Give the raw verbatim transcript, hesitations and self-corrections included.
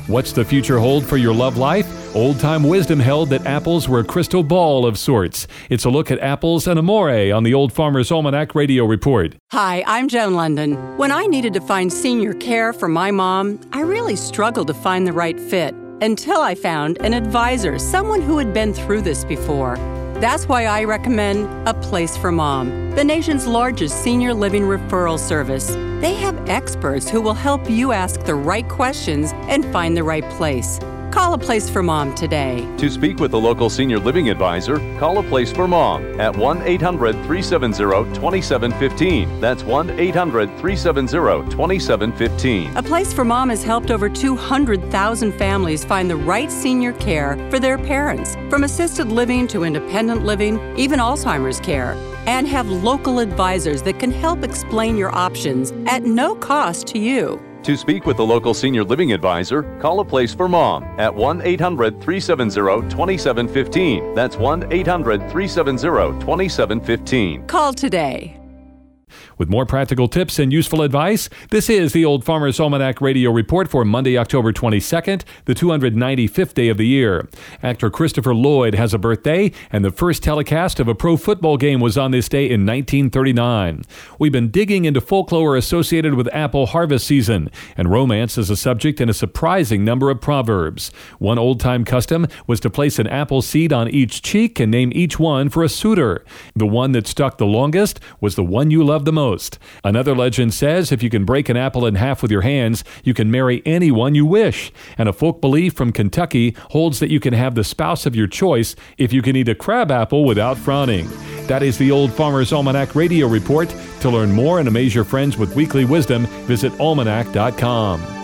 What's the future hold for your love life? Old-time wisdom held that apples were a crystal ball of sorts. It's a look at apples and amore on the Old Farmer's Almanac Radio Report. Hi, I'm Joan London. When I needed to find senior care for my mom, I really struggled to find the right fit until I found an advisor, someone who had been through this before. That's why I recommend A Place for Mom, the nation's largest senior living referral service. They have experts who will help you ask the right questions and find the right place. Call A Place for Mom today. To speak with a local senior living advisor, call A Place for Mom at one eight hundred, three seven zero, two seven one five. That's one eight hundred, three seven zero, two seven one five. A Place for Mom has helped over two hundred thousand families find the right senior care for their parents, from assisted living to independent living, even Alzheimer's care, and have local advisors that can help explain your options at no cost to you. To speak with a local senior living advisor, call A Place for Mom at one eight hundred, three seven zero, two seven one five. That's one eight hundred, three seven zero, two seven one five. Call today. With more practical tips and useful advice, this is the Old Farmer's Almanac Radio Report for Monday, October twenty-second, the two hundred ninety-fifth day of the year. Actor Christopher Lloyd has a birthday, and the first telecast of a pro football game was on this day in nineteen thirty-nine. We've been digging into folklore associated with apple harvest season, and romance is a subject in a surprising number of proverbs. One old-time custom was to place an apple seed on each cheek and name each one for a suitor. The one that stuck the longest was the one you loved the most. Another legend says if you can break an apple in half with your hands, you can marry anyone you wish. And a folk belief from Kentucky holds that you can have the spouse of your choice if you can eat a crab apple without frowning. That is the Old Farmer's Almanac Radio Report. To learn more and amaze your friends with weekly wisdom, visit almanac dot com.